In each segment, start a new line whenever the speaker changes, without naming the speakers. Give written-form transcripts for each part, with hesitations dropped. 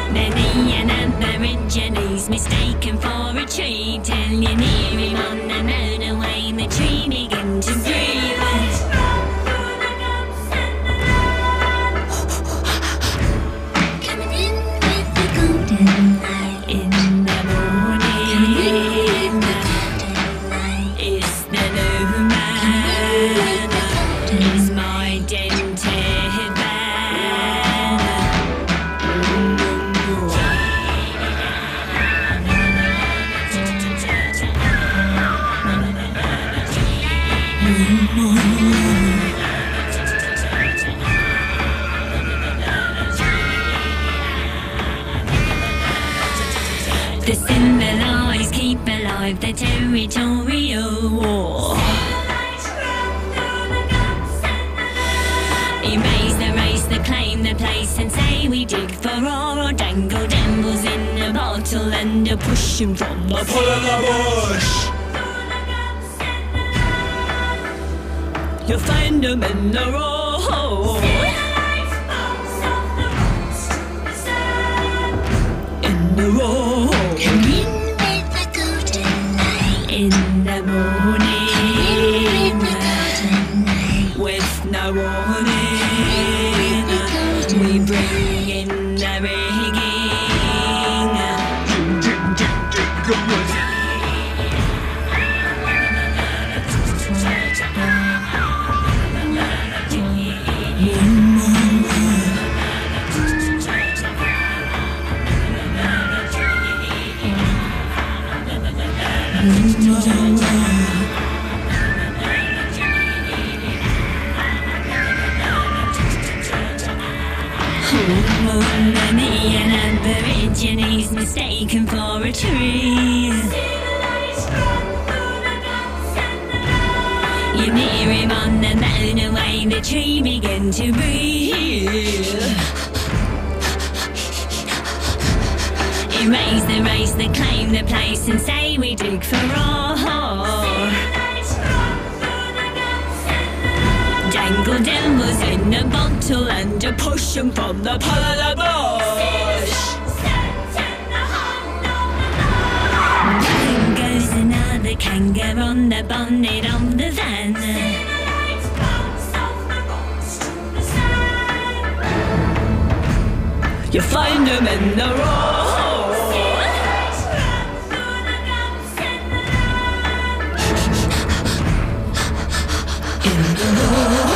Many an Aborigines mistaken for a tree, till you're near him on the moon away, the tree begin to breathe. Coming in with the golden light in the morning. It's the new man. It's my dented van. The civilized keep alive the territorial war. Erase the claim the place and say we dig for ore, or dangle dambles in a bottle and push 'em from the pull of the bush. You'll find 'em in the road. In the road. Come in with the golden light in the morning. With no warning, we bring in the rigging. Many an Aborigines mistaken for a tree. You near him on the moon away, the tree begin to breathe. Erase the claim the place and say we dig for ore. Dangle devils in a bottle and push 'em from the pull of the bush. Down goes another kangaroo on the bonnet of the van. You find 'em in the road. In the road.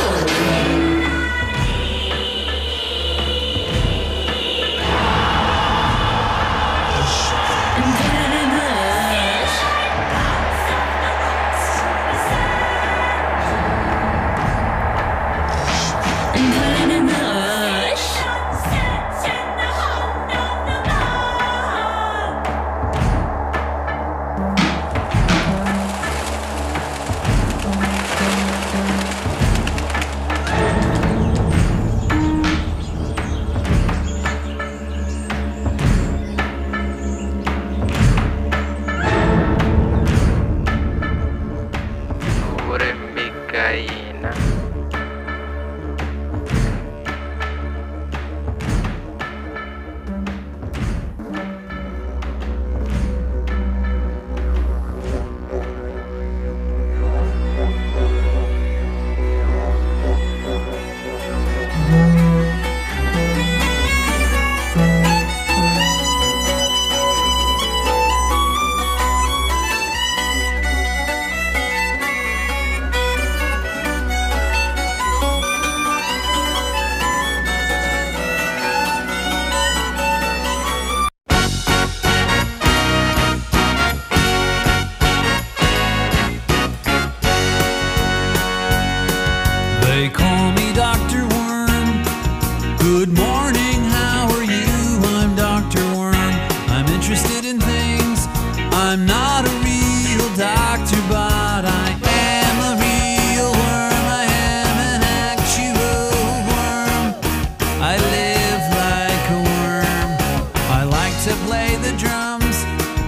They call me Dr. Worm. Good morning, how are you? I'm Dr. Worm. I'm interested in things. I'm not a real doctor, but I am a real worm. I am an actual worm. I live like a worm. I like to play the drums.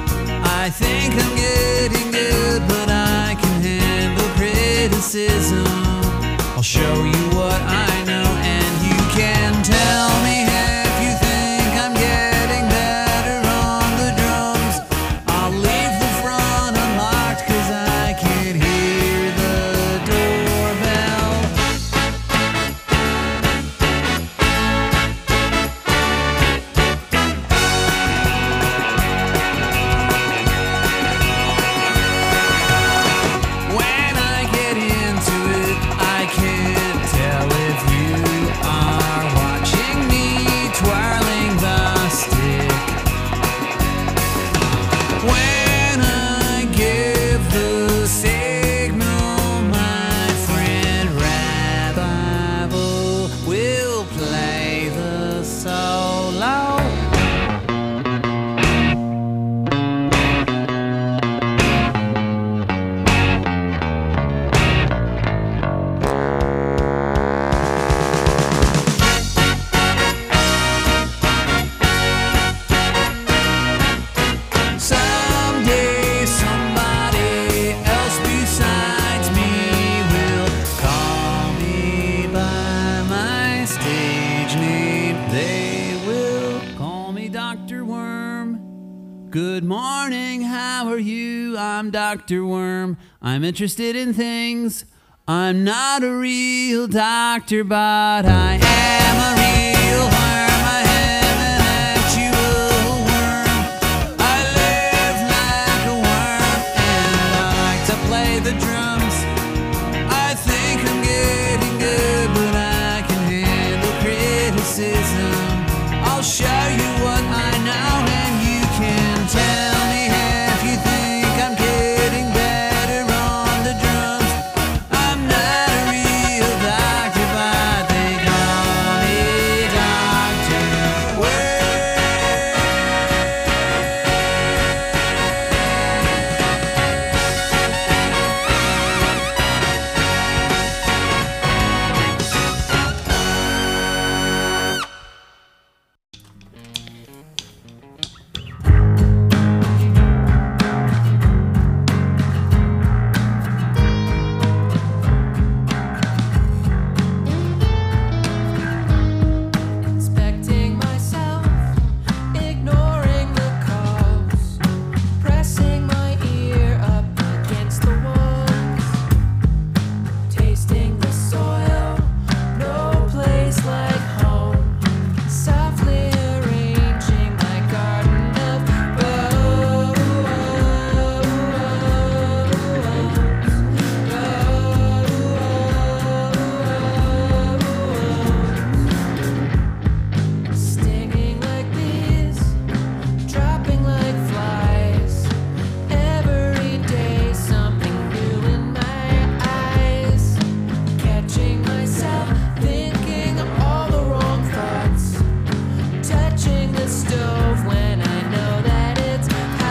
I think I'm getting good, but I can handle criticism. I'll show you what I know, and you can tell me if you think I'm getting Good morning, how are you? I'm Dr. Worm. I'm interested in things. I'm not a real doctor, but I am a real worm. I am an actual worm. I live like a worm and I like to play the drums. I think I'm getting good, but I can handle criticism. I'll show you what I know and you can tell me if you think I'm getting better on the drums. I'm not a real doctor, but they call me Dr. Worm.
Inspecting myself, ignoring the calls, pressing my ear up against the walls, tasting the soil, no place like home, softly arranging my garden of stinging like bees, dropping like flies. Every day something new in my eyes. Catching myself thinking all the wrong thoughts. Touching the stove when I know that it's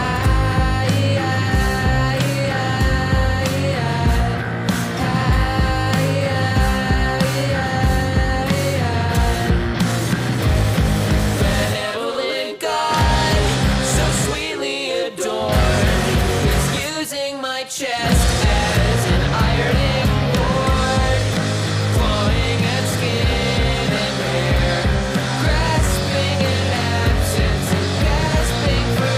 benevolent God, so sweetly adored, is using my chest as an ironing board, clawing at skin and hair, grasping at absence and gasping for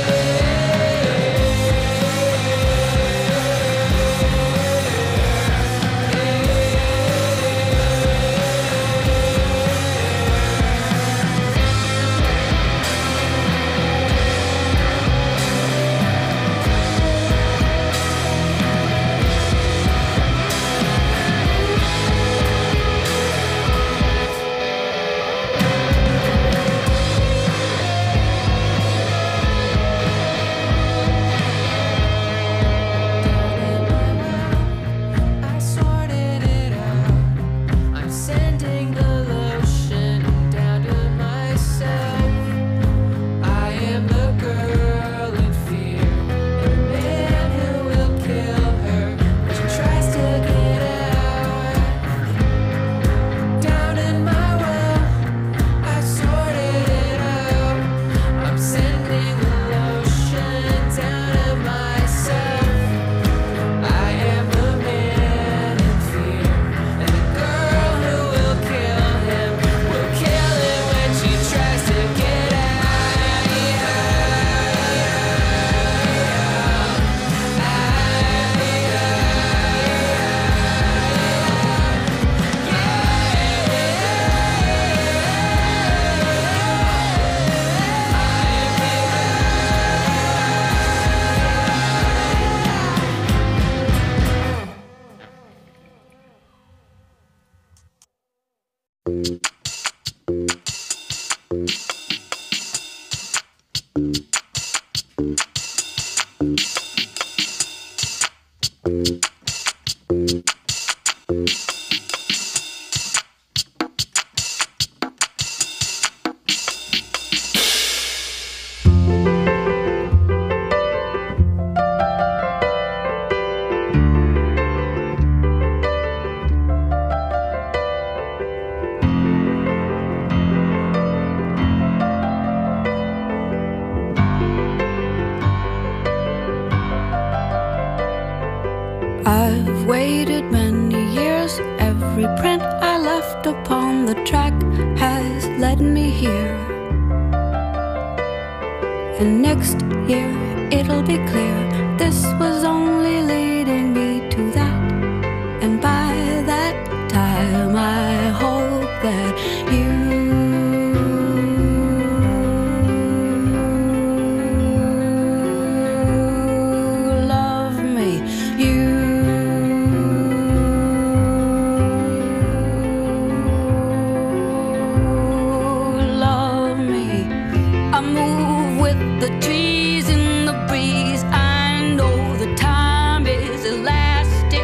I sorted it out. I'm sending the lotion down to myself. I am the girl in fear, and the man who will kill her when she tries to get out. Down in my well, I sorted it out. I'm sending the lotion down to myself. I am the man in fear, and the girl who will kill him when she tries to get out.
I've waited many years. Every print I left upon the track has led me here. And next year it'll be clear this was only leading me to that. And by that time I hope that you love me. You love me. I move with the trees in the breeze. I know the time is elastic,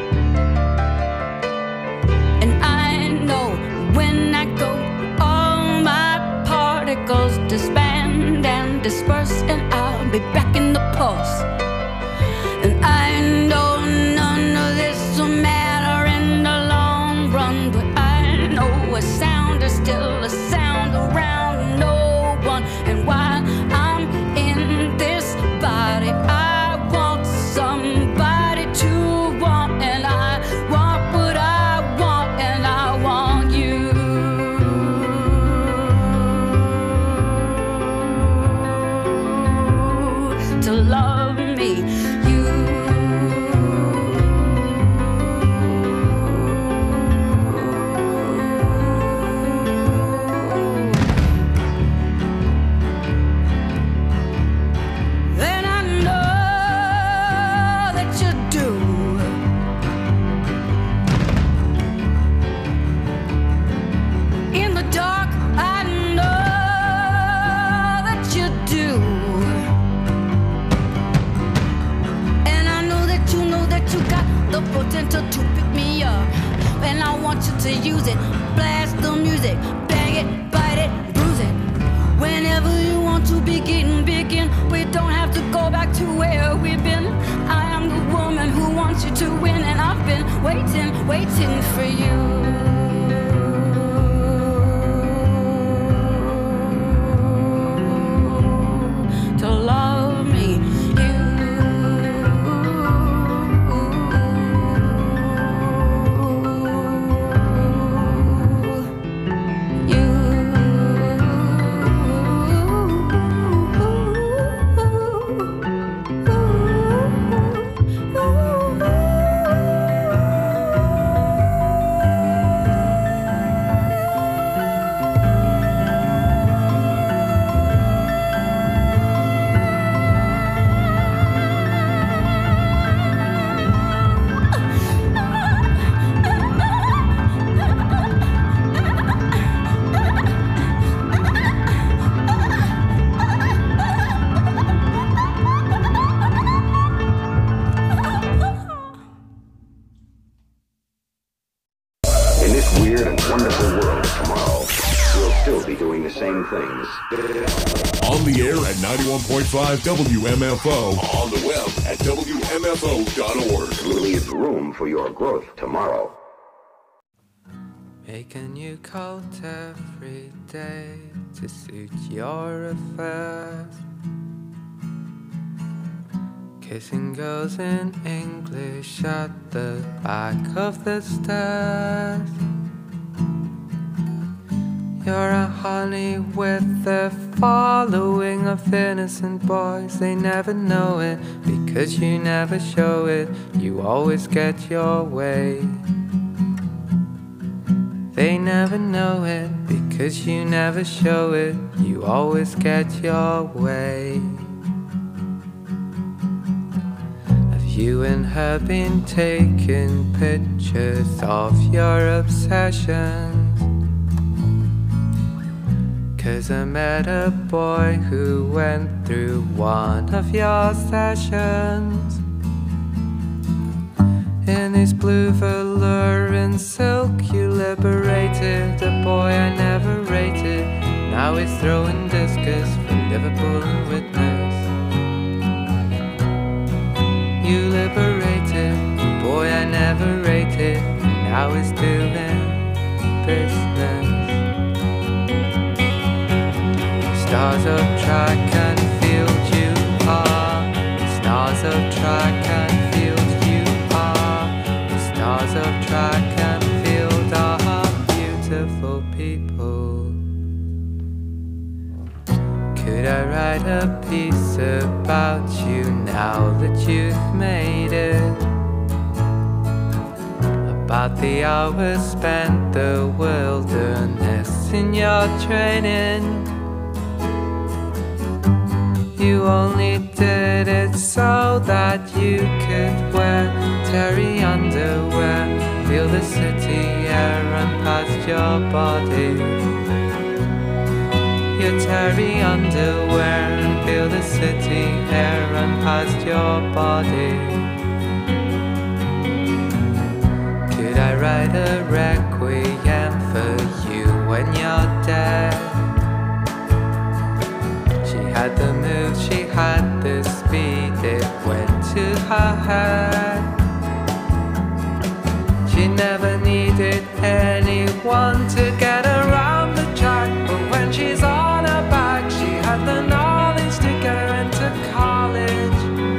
and I know when I go, all my particles disband and disperse, and I'll be back in the pulse. And I know none of this will matter in the long run, but I know a sound is still a sound around no one. And while I'm in this body, I want somebody to want, and I want what I want, and I want you to love me. You then I know that you do. In the dark, I know that you do. And I know that you got the potential to pick me up. And I want you to use it. Blast the music, bang it, bite it, bruise it. Whenever you want to begin. We don't have to go back to where we've been. I am the woman who wants you to win, and I've been waiting for you to love me.
In this weird and wonderful world tomorrow, we'll still be doing the same things.
On the air at 91.5 WMFO. On the web at WMFO.org.
Leave room for your growth tomorrow.
Make a new coat every day to suit your affairs. Kissing girls in English at the back of the stairs. You're a honey with a following of innocent boys. They never know it because you never show it. You always get your way. They never know it because you never show it. You always get your way. Have you and her been taking pictures of your obsessions? 'Cause I met a boy who went through one of your sessions. In his blue velour and silk you liberated a boy I never rated. Now he's throwing discus from Liverpool and Witness. You liberated a boy I never rated. Now he's doing business. Stars of track and field you are. Stars of track and field you are. The stars of track and field are beautiful people. Could I write a piece about you now that you've made it? About the hours spent the wilderness in your training. You only did it so that you could wear terry underwear, feel the city air run past your body. Your terry underwear and feel the city air run past your body. Could I write a requiem for you when you're dead? She had the move, she had the speed, it went to her head. She never needed anyone to get around the track, but when she's on her back, she had the knowledge to get her into college.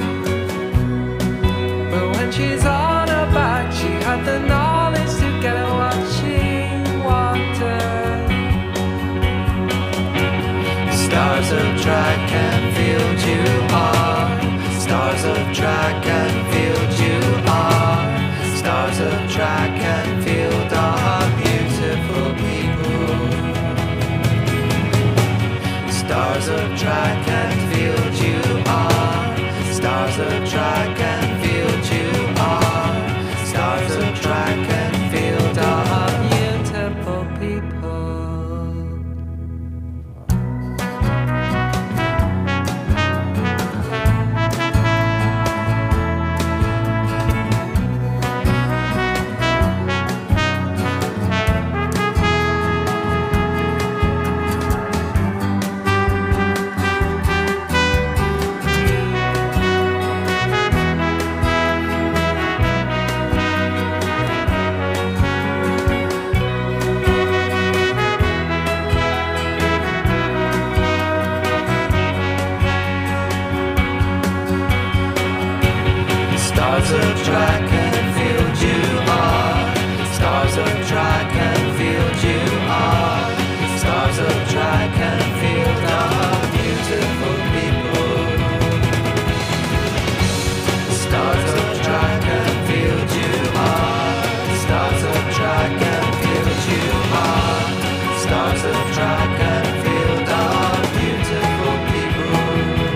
But when she's on her back, she had the knowledge to get her what she wanted. Stars of track and field you are. Stars of track and field you are. Stars of track and field are beautiful people. Stars of track and field you are. Stars of track and field you are. Stars of track and field are beautiful people. Stars of track and field you are. Stars of track and field you are. Stars of track and field are beautiful people. Stars of track and field you are. Stars of track and field you are. Stars of track and field are beautiful people.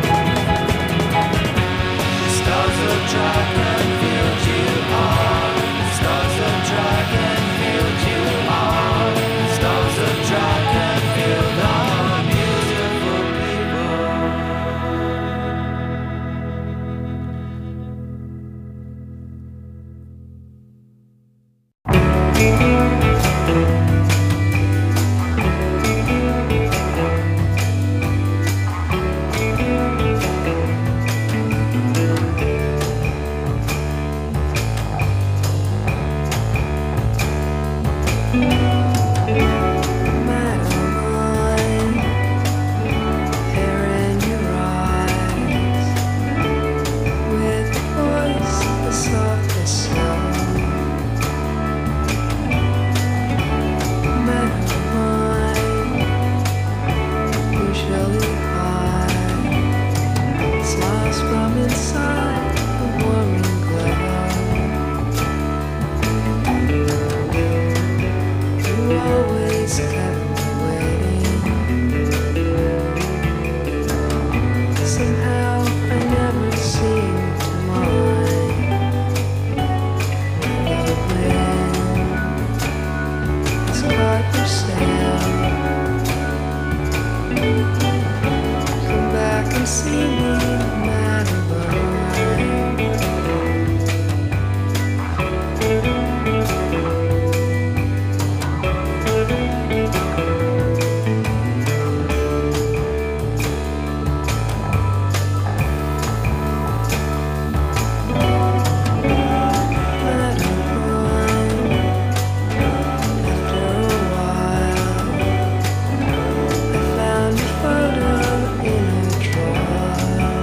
Stars of track and field you are. Stars of track and field you are. Stars of track and field are beautiful people. Found a photo in a drawer.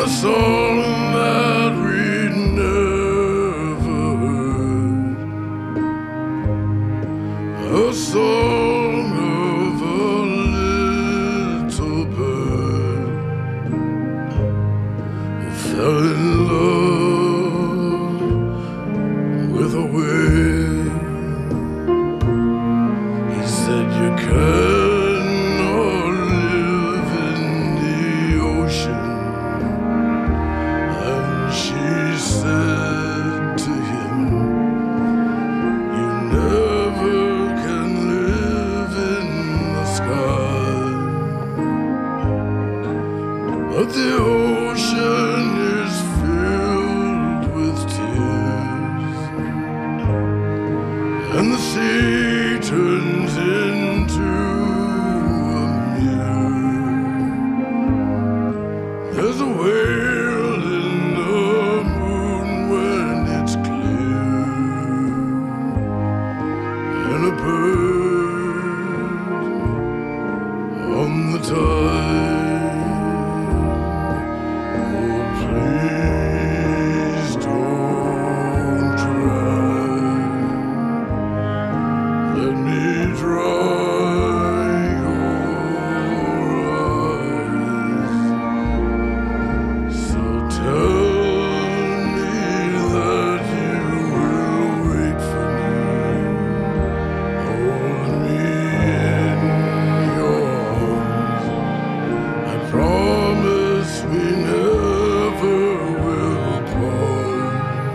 song that we'd never heard, a song of a little bird who fell in love with a wave. He said, you cannot live in the ocean. And she said to him, you never can live in the sky. But the ocean is filled with tears, and the sea turns into a mirror. There's a whale in the moon when it's clear, and a bird on the tide. Oh, please don't cry. Let me dry your eyes. So tell me that you will wait for me. Hold me in your arms. I promise we never will part.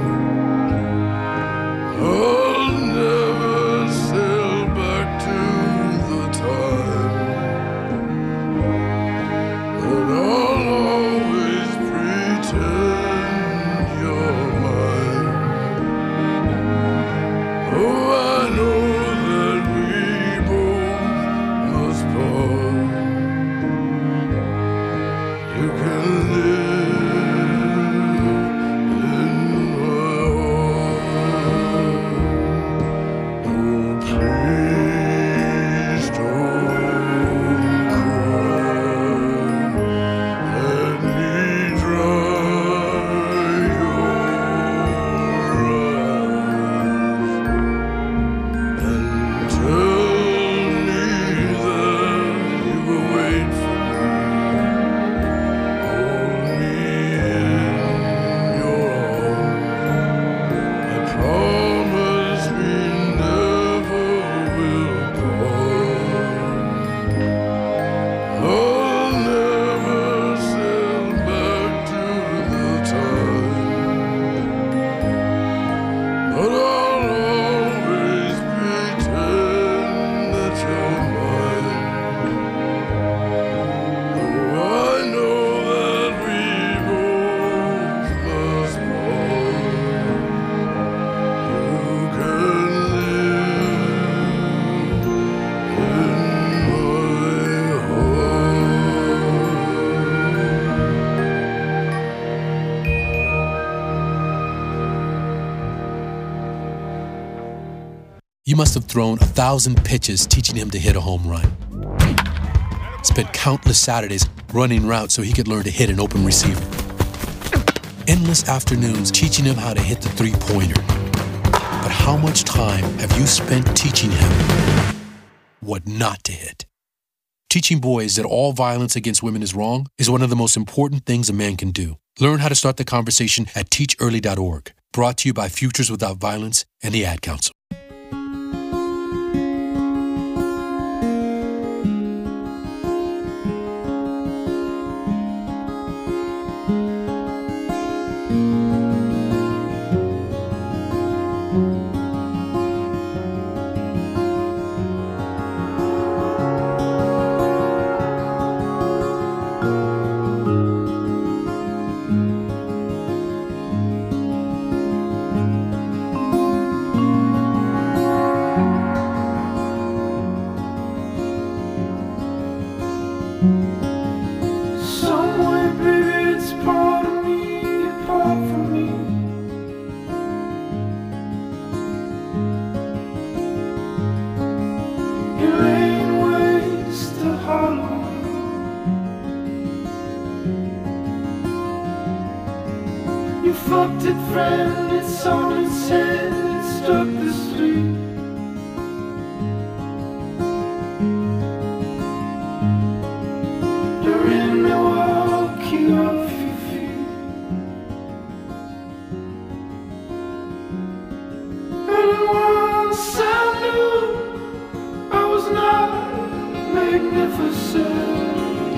I'll never sail back to the time, but I'll always pretend you're mine. Oh, I know that we both must part. You can live in my heart. Oh, please don't cry. Let me dry your eyes, and tell me that you will wait for me. Hold me in your arms. I promise we never will part. I'll never sail back to the time, but I'll always pretend that you're mine. Oh, I know that we both must part. You can live in my heart.
You must have thrown 1,000 pitches teaching him to hit a home run. Spent countless Saturdays running routes so he could learn to hit an open receiver. Endless afternoons teaching him how to hit the three-pointer. But how much time have you spent teaching him what not to hit? Teaching boys that all violence against women is wrong is one of the most important things a man can do. Learn how to start the conversation at teachearly.org. Brought to you by Futures Without Violence and the Ad Council.
fucked it, friend, it's on its head, it struck the street. You're in Milwaukee off your feet. And once I knew I was not magnificent.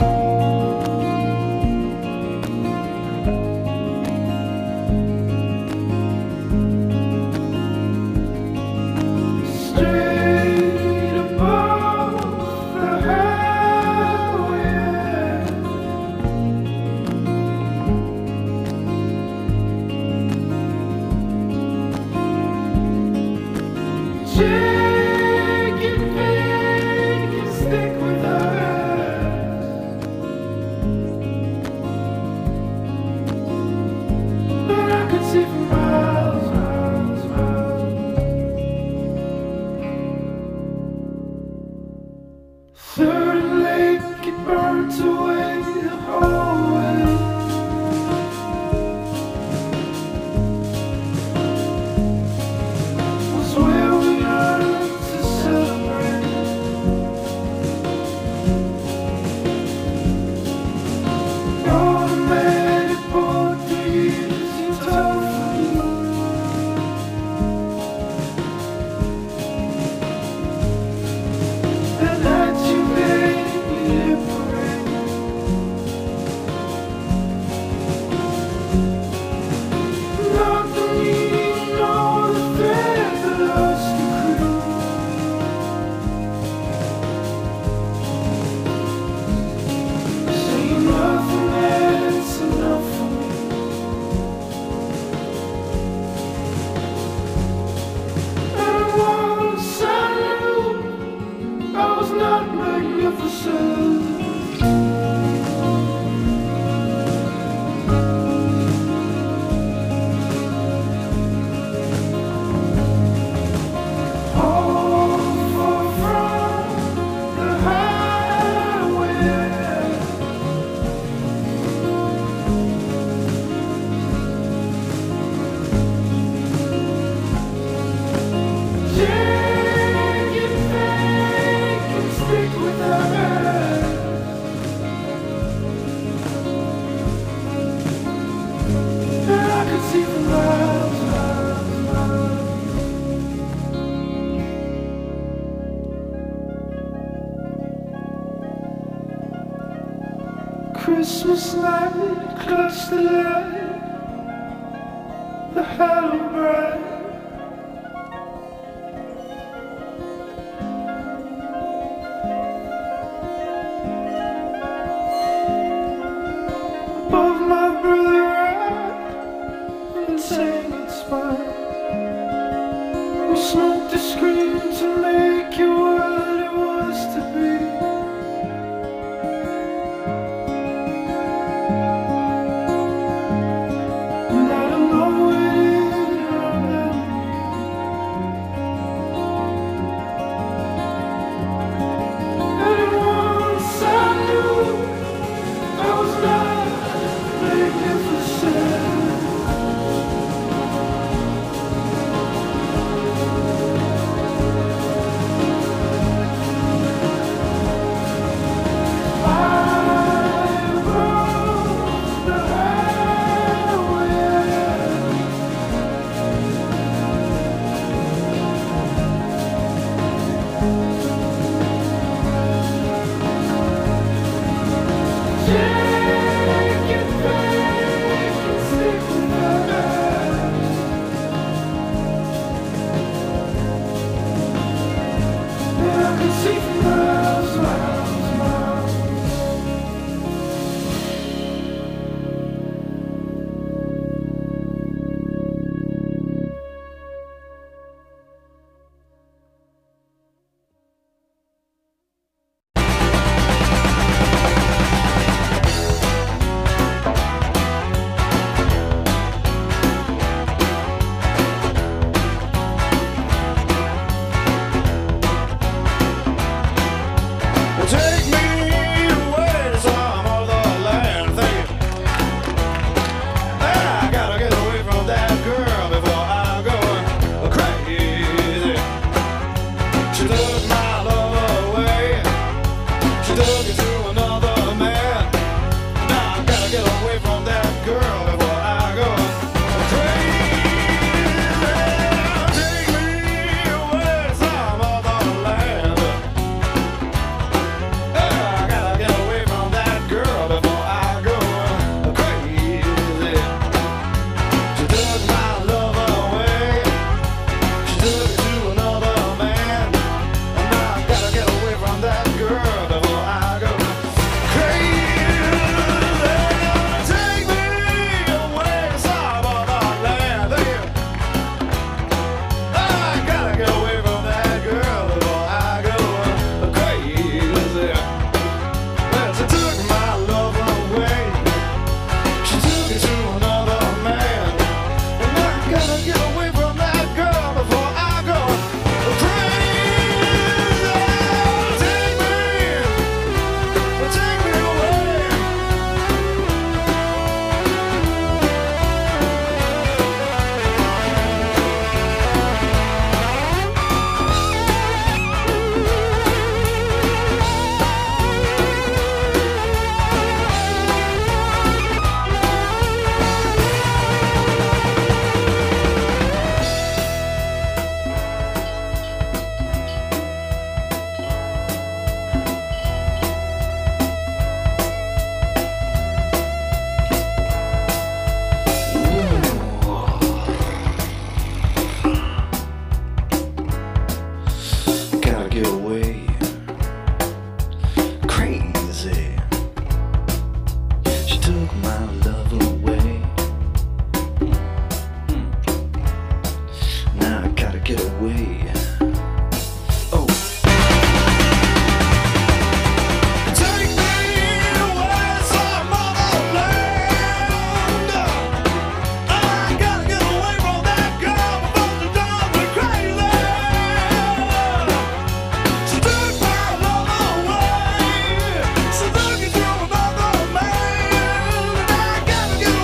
Christmas night, clutch the light, the hollow bright. Above my brother right, and saying it's fine. We smoked the screen to make it what it was to be. And I don't know where it is.
took my love away. Now I gotta get away. Oh. Take me away, some other land. I gotta get away from that girl before she drives me crazy. She took my love away. She's looking to another man. And I gotta get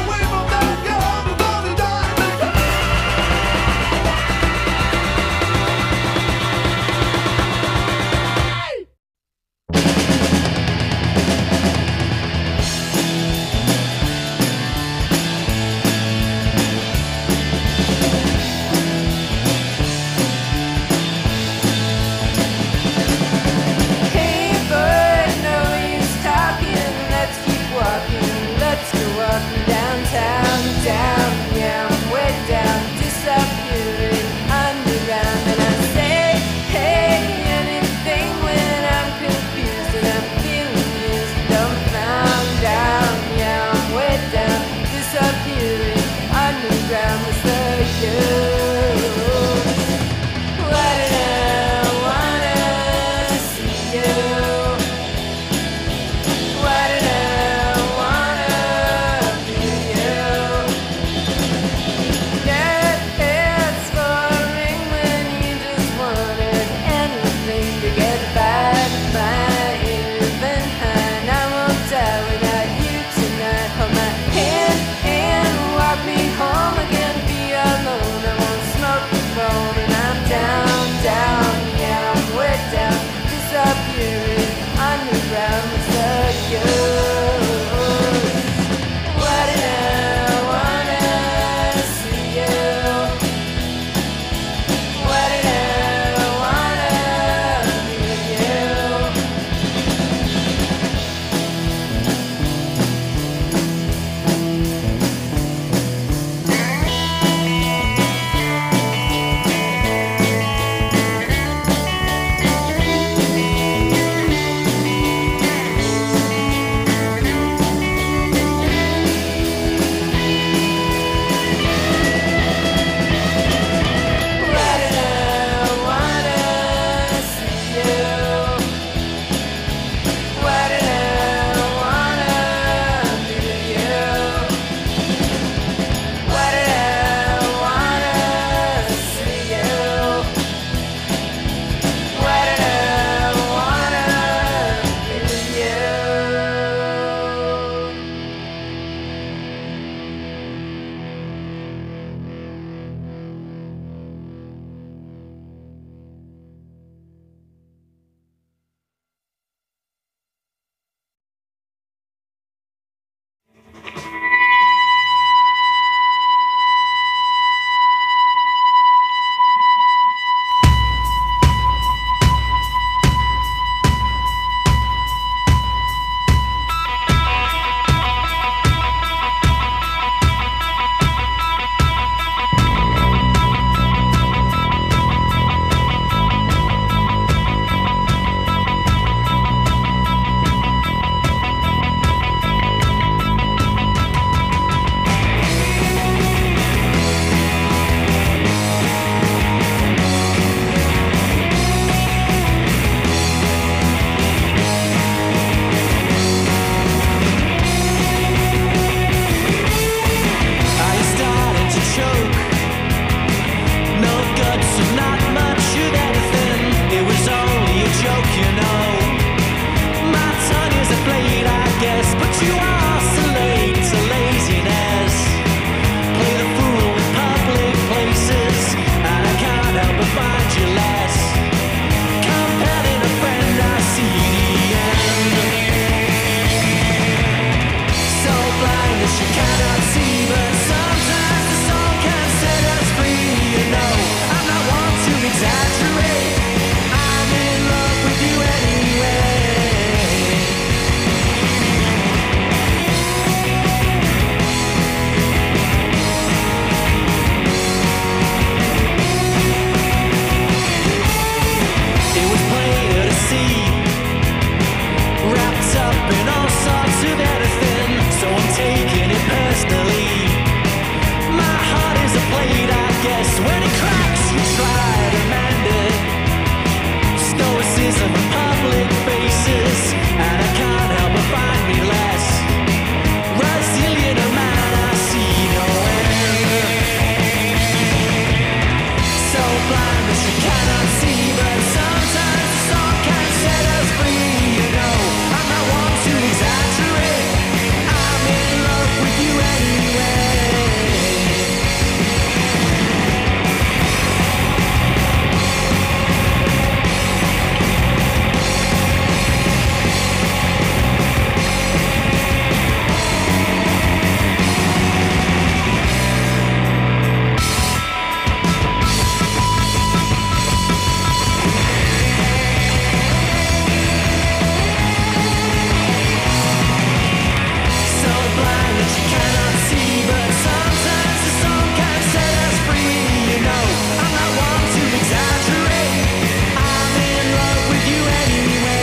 that you cannot see, but sometimes the song can set us free. You know, I'm not one to exaggerate. I'm in love with you anyway.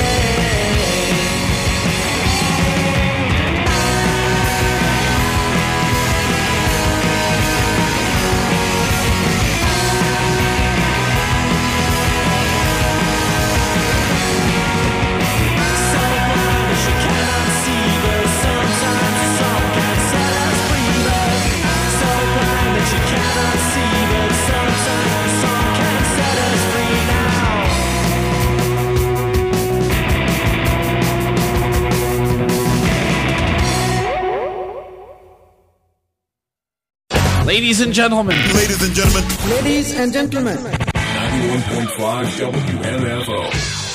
Ladies and gentlemen.
Ladies and gentlemen.
Ladies and gentlemen.
91.5 WMFO.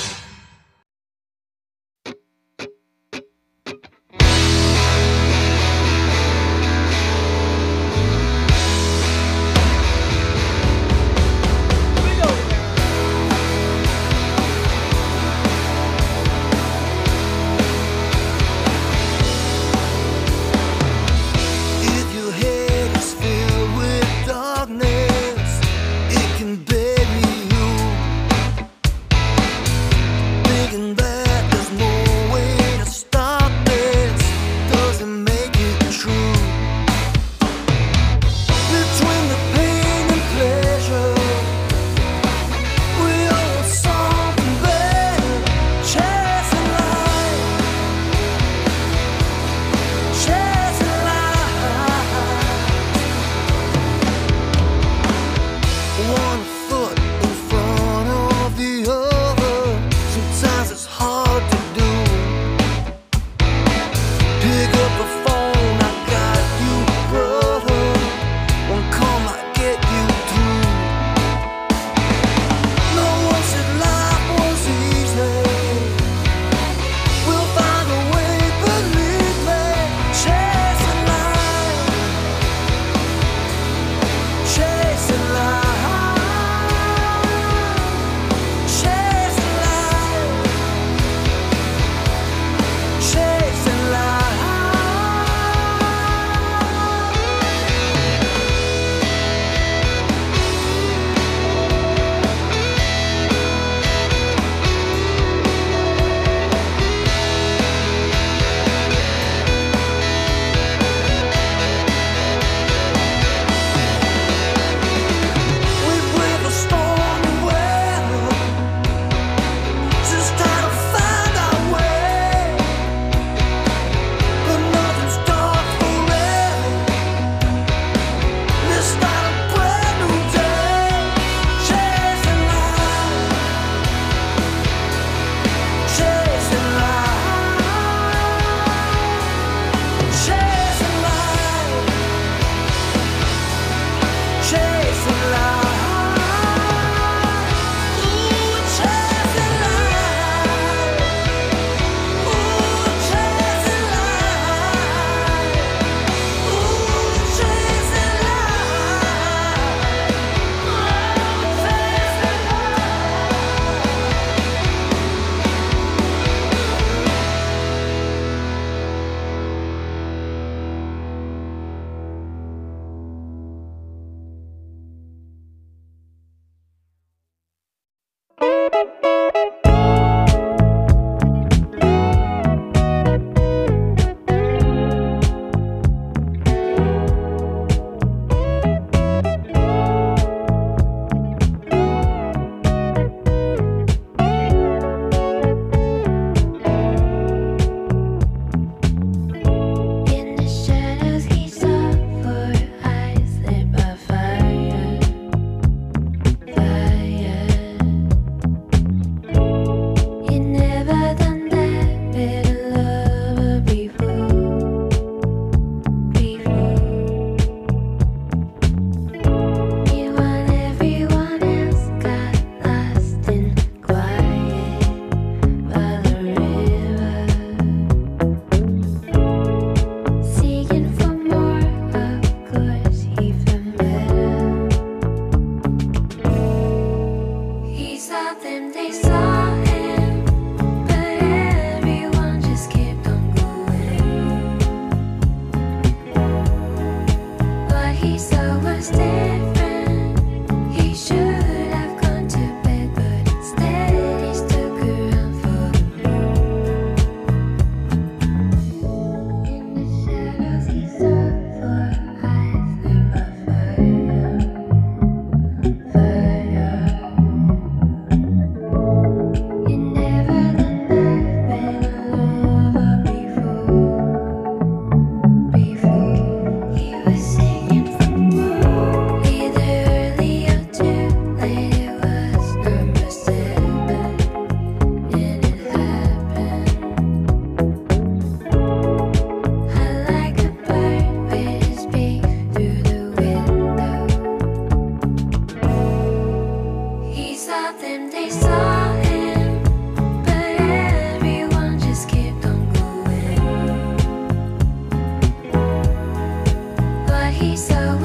If your head is filled with darkness, it can bury you.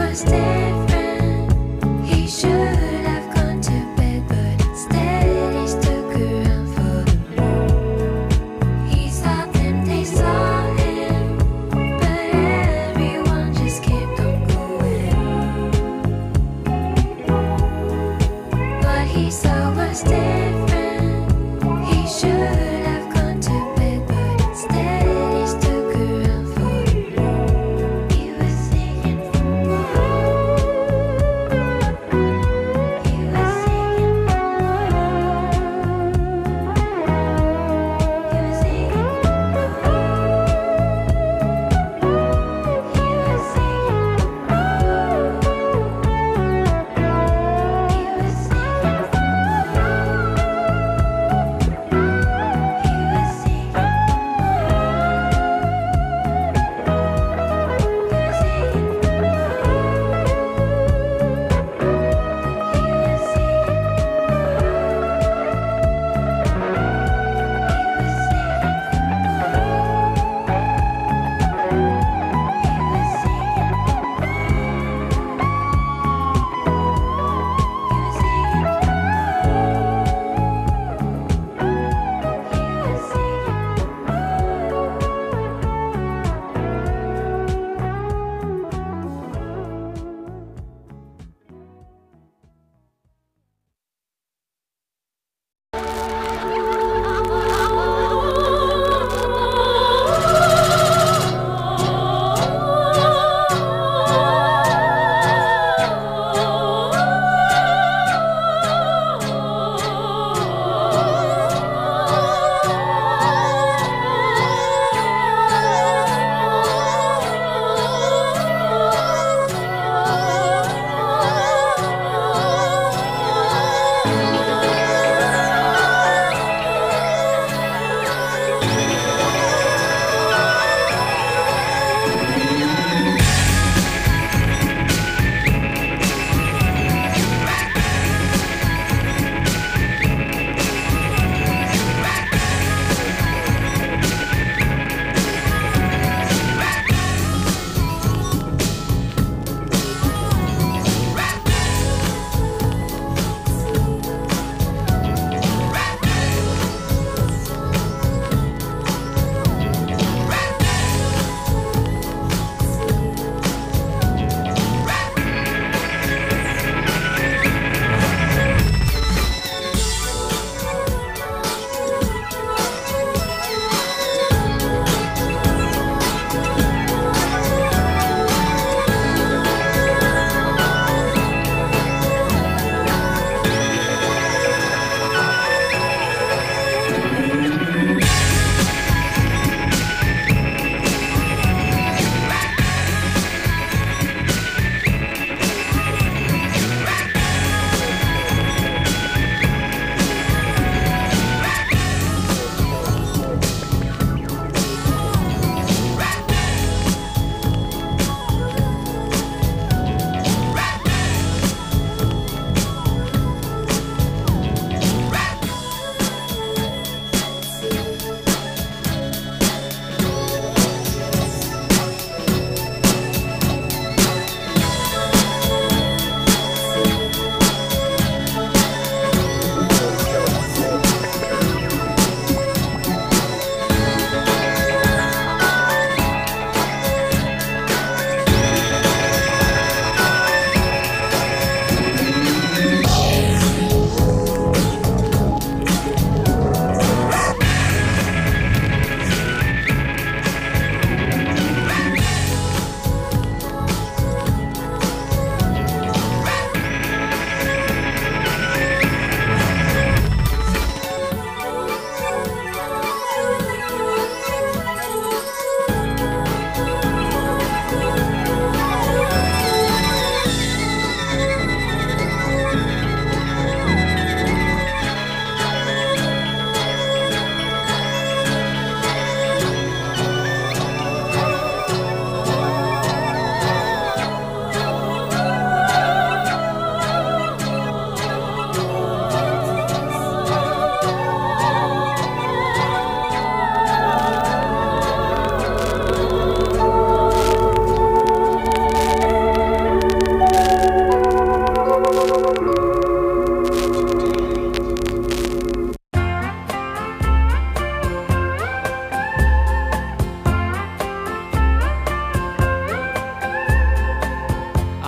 was different. He should have gone to bed, but instead he stuck around for the moon. He saw them, they saw him, but everyone just kept on going. What he saw was different. He should have gone to bed, but instead he stuck around for the moon. He was singing for more.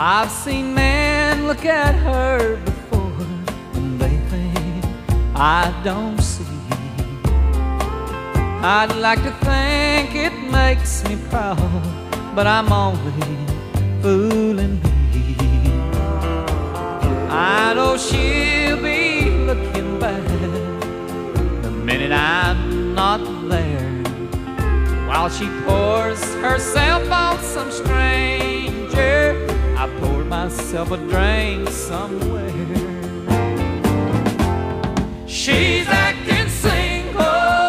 I've seen men look at her before and they think I don't see. I'd like to think it makes me proud, but I'm only fooling me. I know she'll be looking back the minute I'm not there, while she pours herself on some stranger. I poured myself a drink somewhere. She's acting single,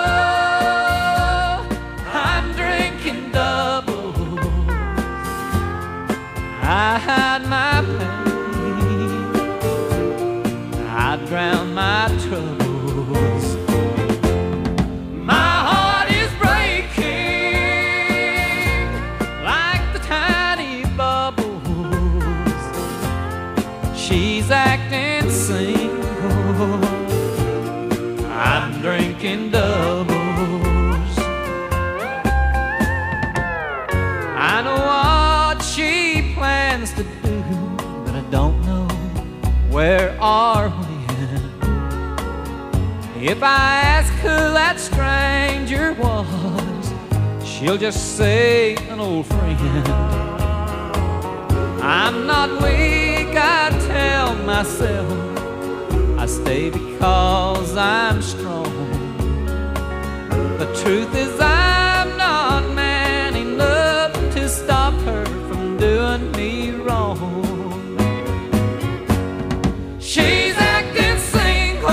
I'm drinking double. I hide my pain, I drown my troubles. My heart is breaking like the tiny bubbles. She's acting single, I'm drinking doubles. I know what she plans to do, but I don't know where or when. If I ask who that stranger was, she'll just say an old friend. I'm not weak, I tell myself. I stay because I'm strong. The truth is I'm not man enough to stop her from doing me wrong. She's acting single,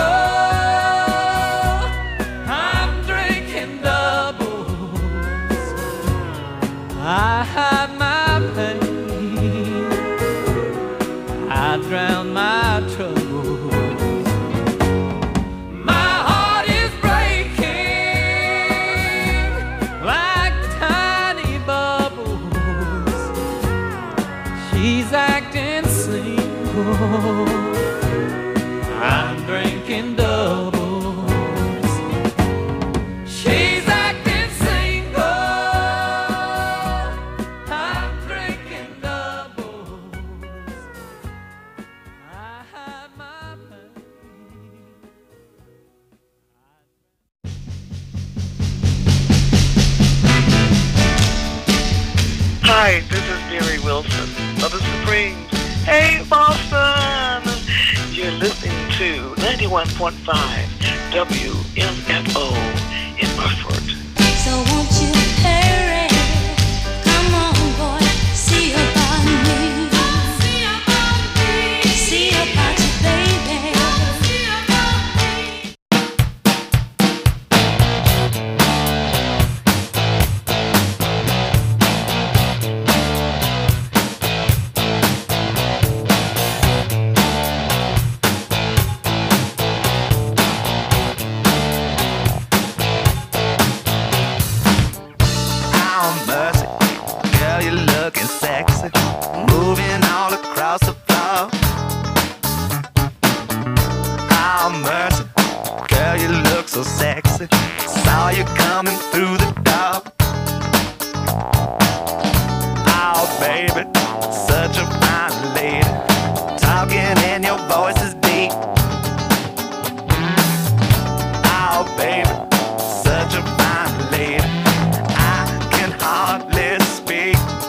I'm drinking doubles. I hide my pain, I drown my troubles. She's acting single, I'm drinking doubles. She's acting single, I'm drinking doubles. I hide my pain.
Hi, this is Mary Wilson of the Supremes. Hey, Boston! You're listening to 91.5 WMFO in Hartford.
So won't you hurry? Come on, boy, see about me. See about you, baby.
Moving all across the floor. Oh, mercy, girl, you look so sexy. Saw you coming through the door. Oh, baby,